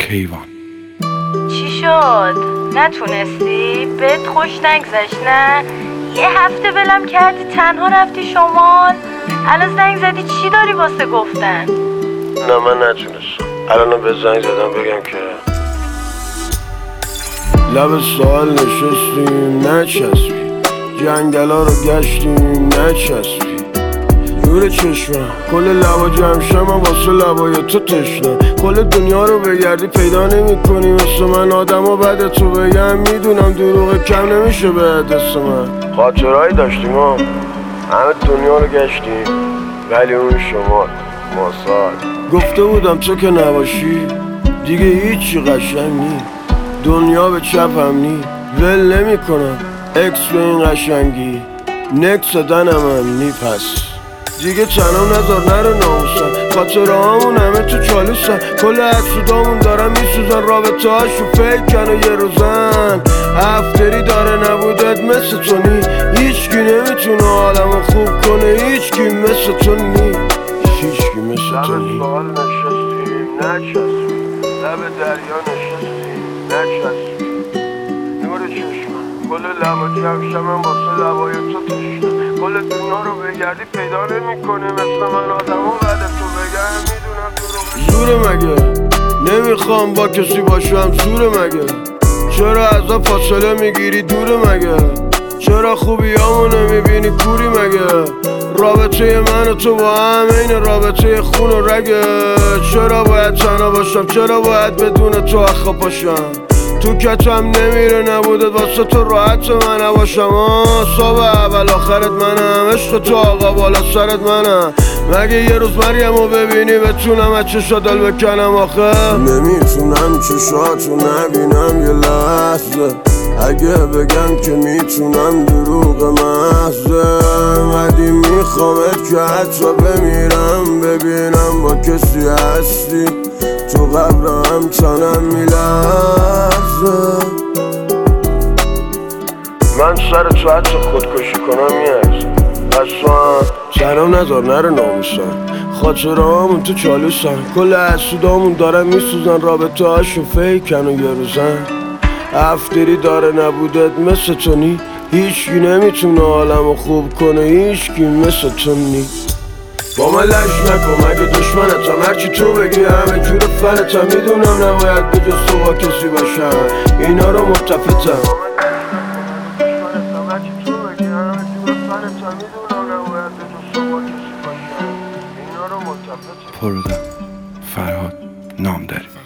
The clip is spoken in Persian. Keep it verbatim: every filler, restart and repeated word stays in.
کیوان. چی شد؟ نتونستی؟ بهت خوش نگذشت نه؟ یه هفته بلم کردی تنها رفتی شمال؟ الان زنگ زدی چی داری واسه گفتن؟ نه من نتونستم. الان به زنگ زدم بگم که لب ساحل نشستیم نچسبی، جنگلا رو گشتیم نچسبی، نور چشمم کل لبا جمع شم واسه لبای تو تشنم، کل دنیا رو بگردی پیدا نمی کنی مثل من آدم و بعد تو بگم میدونم دروغ کم نمیشه به دست من. خاطرهایی داشتیم ها، همه دنیا رو گشتیم ولی اون شما ماسال گفته بودم تو که نباشی دیگه هیچی قشنگ نی، دنیا به چپم نی، ول نمی کنم اکس به این قشنگی، نکس دنم هم نی، پس دیگه تنم نذار نرو ناموسن، خاطره هامون همه تو چالوسن، کل حسودامون دارن میسوزن، رابطه هاشو فیکن و یه روزن افتری داره نبودت مثل تو نی، هیچکی نمیتونه حالمو خوب کنه، هیچکی مثل تو نی، هیچکی مثل تو نی. لب سوال نشستیم نچسبیم، لب دریا نشستیم نچسبیم، نور چشمم کل لبا جمع شم واسه لبای تو تشنم، کل دنیا رو بگردی پیدا نمی کنی مثل من آدم و بعد تو بگم میدونم تو رو زوره مگه نمیخوام با کسی باشم، زوره مگه چرا ازا فاصله میگیری دوره مگه، چرا خوبیامو نمیبینی کوری مگه، رابطه من و تو با هم این رابطه خون و رگه، چرا باید تنها باشم، چرا باید بدون تو اخواب باشم، تو کتم نمیره نبودت واسه تو راحت من نباشم، صبح اول آخرت منم، عشق تو آقا بالا سرت منم، مگه یه روز مریمو ببینی بتونم از چشا دل بکنم آخه، نمیتونم چشاتو نبینم یه لحظه، اگه بگم که میتونم دروغ محضه، ولی میخوامت که حتی بمیرم ببینم با کسی هستی، تو قبرم تنم میلرزه، من سر تو حتی خودکشی کنم میارزم، پس تو هم تنم نذار نره ناموسن، خاطره هامون تو چالوسن، کل حسودامون دارن میسوزن، رابطه هاشو فیکن و یه روزن افتری داره نبودت مثل تو نی، هیچکی نمیتونه حالمو خوب کنه، هیچکی مثل تو نی. با من لش نکن مگه دشمنتم، هرچی تو بگی همه جور فنتم، میدونم نباید به جز تو با کسی باشم، اینا رو متفتم. پرودم فرهاد نامداری.